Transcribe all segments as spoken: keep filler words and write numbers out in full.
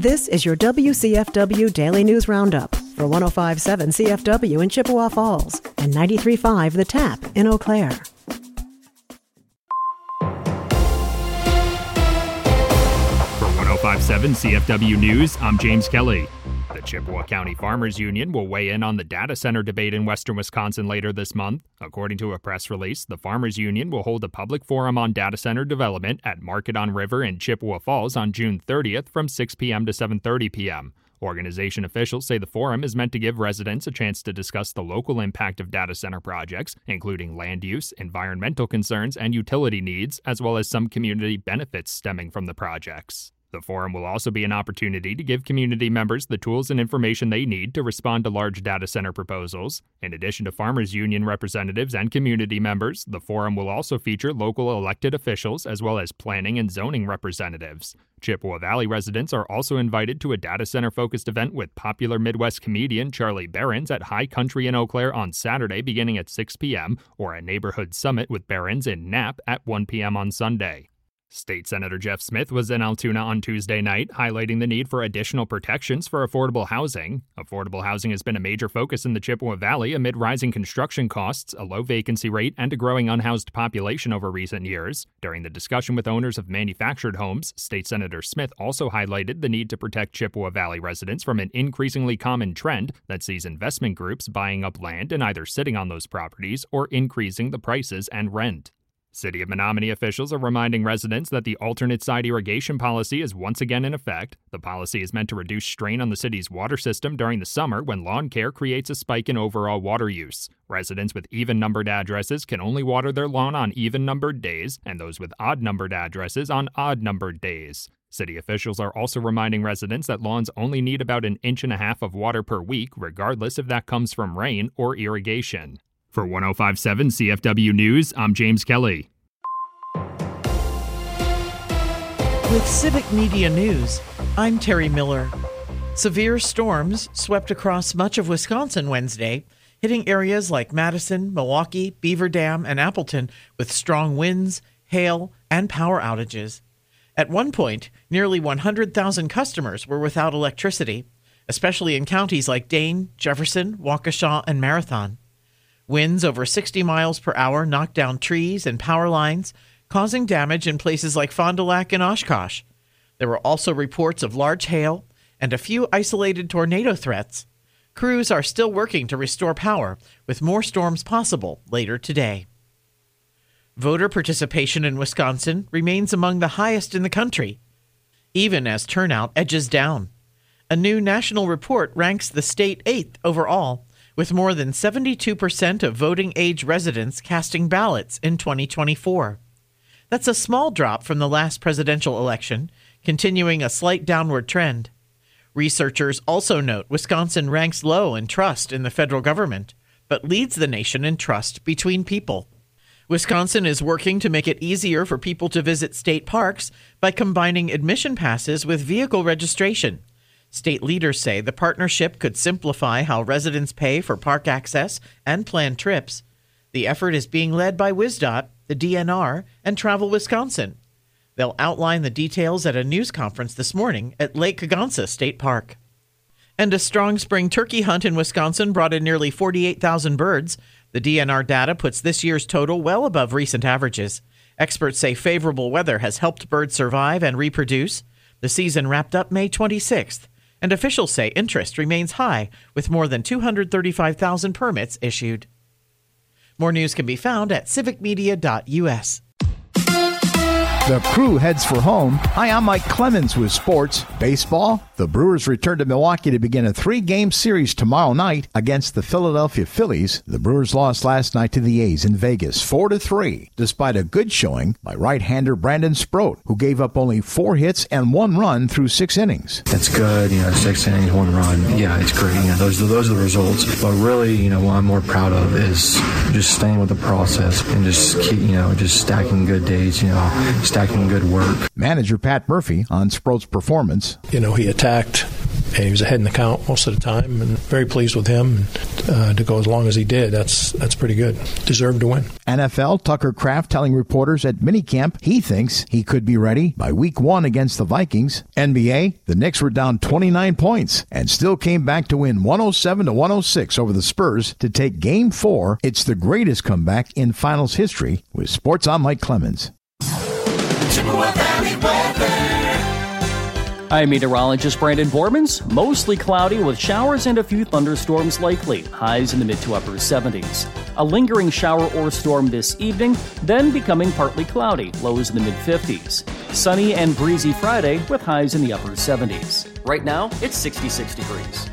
This is your W C F W Daily News Roundup for one oh five point seven C F W in Chippewa Falls and ninety-three point five The Tap in Eau Claire. For one oh five point seven C F W News, I'm James Kelly. The Chippewa County Farmers Union will weigh in on the data center debate in western Wisconsin later this month. According to a press release, the Farmers Union will hold a public forum on data center development at Market on River in Chippewa Falls on June thirtieth from six p.m. to seven thirty p.m. Organization officials say the forum is meant to give residents a chance to discuss the local impact of data center projects, including land use, environmental concerns, and utility needs, as well as some community benefits stemming from the projects. The forum will also be an opportunity to give community members the tools and information they need to respond to large data center proposals. In addition to Farmers Union representatives and community members, the forum will also feature local elected officials as well as planning and zoning representatives. Chippewa Valley residents are also invited to a data center-focused event with popular Midwest comedian Charlie Berens at High Country in Eau Claire on Saturday beginning at six p.m. or a neighborhood summit with Berens in Knapp at one p.m. on Sunday. State Senator Jeff Smith was in Altoona on Tuesday night, highlighting the need for additional protections for affordable housing. Affordable housing has been a major focus in the Chippewa Valley amid rising construction costs, a low vacancy rate, and a growing unhoused population over recent years. During the discussion with owners of manufactured homes, State Senator Smith also highlighted the need to protect Chippewa Valley residents from an increasingly common trend that sees investment groups buying up land and either sitting on those properties or increasing the prices and rent. City of Menominee officials are reminding residents that the alternate side irrigation policy is once again in effect. The policy is meant to reduce strain on the city's water system during the summer when lawn care creates a spike in overall water use. Residents with even-numbered addresses can only water their lawn on even-numbered days, and those with odd-numbered addresses on odd-numbered days. City officials are also reminding residents that lawns only need about an inch and a half of water per week, regardless if that comes from rain or irrigation. For one oh five point seven C F W News, I'm James Kelly. With Civic Media News, I'm Terry Miller. Severe storms swept across much of Wisconsin Wednesday, hitting areas like Madison, Milwaukee, Beaver Dam, and Appleton with strong winds, hail, and power outages. At one point, nearly one hundred thousand customers were without electricity, especially in counties like Dane, Jefferson, Waukesha, and Marathon. Winds over sixty miles per hour knocked down trees and power lines, causing damage in places like Fond du Lac and Oshkosh. There were also reports of large hail and a few isolated tornado threats. Crews are still working to restore power, with more storms possible later today. Voter participation in Wisconsin remains among the highest in the country, even as turnout edges down. A new national report ranks the state eighth overall, with more than seventy-two percent of voting-age residents casting ballots in twenty twenty-four. That's a small drop from the last presidential election, continuing a slight downward trend. Researchers also note Wisconsin ranks low in trust in the federal government, but leads the nation in trust between people. Wisconsin is working to make it easier for people to visit state parks by combining admission passes with vehicle registration. State leaders say the partnership could simplify how residents pay for park access and plan trips. The effort is being led by WisDOT, the D N R, and Travel Wisconsin. They'll outline the details at a news conference this morning at Lake Kagonsa State Park. And a strong spring turkey hunt in Wisconsin brought in nearly forty-eight thousand birds. The D N R data puts this year's total well above recent averages. Experts say favorable weather has helped birds survive and reproduce. The season wrapped up May twenty-sixth. And officials say interest remains high, with more than two hundred thirty-five thousand permits issued. More news can be found at civic media dot u s. The Crew heads for home. Hi, I'm Mike Clemens with sports. Baseball. The Brewers return to Milwaukee to begin a three-game series tomorrow night against the Philadelphia Phillies. The Brewers lost last night to the A's in Vegas, four to three, despite a good showing by right-hander Brandon Sproat, who gave up only four hits and one run through six innings. That's good, you know, six innings, one run. Yeah, it's great. You know, those are those are the results. But really, you know, what I'm more proud of is just staying with the process and just keep, you know, just stacking good days. You know, stacking good work. Manager Pat Murphy on Sproat's performance. You know, he attacked and he was ahead in the count most of the time, and very pleased with him. Uh, to go as long as he did, that's that's pretty good. Deserved to win. N F L, Tucker Kraft telling reporters at minicamp he thinks he could be ready by week one against the Vikings. N B A, the Knicks were down twenty-nine points and still came back to win one oh seven to one oh six over the Spurs to take game four. It's the greatest comeback in finals history. With Sports, I'm Mike Clemens. Chippewa Valley weather. I'm meteorologist Brandon Bormans. Mostly cloudy with showers and a few thunderstorms likely. Highs in the mid to upper seventies. A lingering shower or storm this evening, then becoming partly cloudy. Lows in the mid fifties. Sunny and breezy Friday with highs in the upper seventies. Right now, it's sixty-six degrees.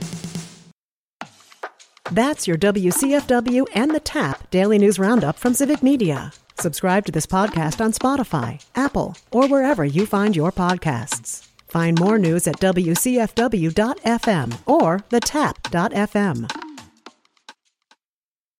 That's your W C F W and the TAP Daily News Roundup from Civic Media. Subscribe to this podcast on Spotify, Apple, or wherever you find your podcasts. Find more news at W C F W dot F M or the tap dot F M.